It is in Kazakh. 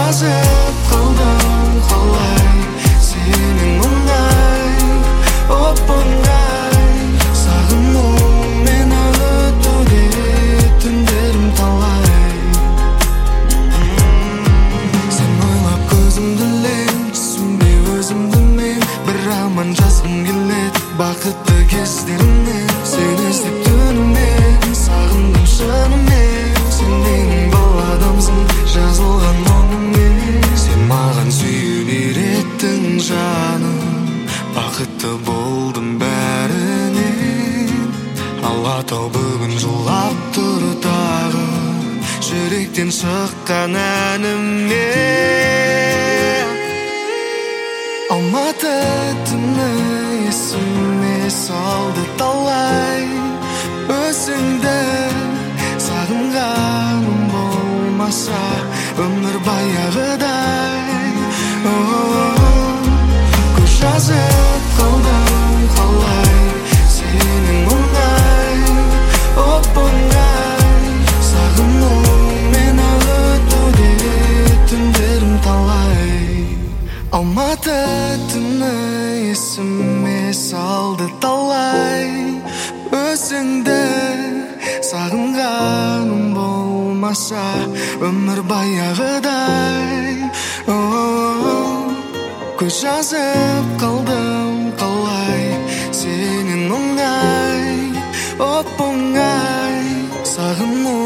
жазып қалдым қалай сенің оңай оп-оңай сағынумен өтуде түндерім талай сен ойлап көзімді ілем түсімде өзімді мен бір аман жазғым келеді бақытты кездерімнен сені іздеп түнімен сағындым шынымен сен менің бұл адамсың жазылған мұңыммен сен маған сүйе беретін жаным бақытты болдым бәрінен алатау бүгін жылап тұр тағы жүректен шыққан әніммен алматы түні есіме салды талай өзіңді сағынғаным болмаса өмір баяғыдай көз жазып қалдым қалай сенің оңай оп-оңай сағынумен өтуде түндерім талай алматы түні есіме салды талай өзіңді сағынғаным болмаса өмір баяғыдай көз жазып қалдым қалай сенің оңай оп-оңай сағыну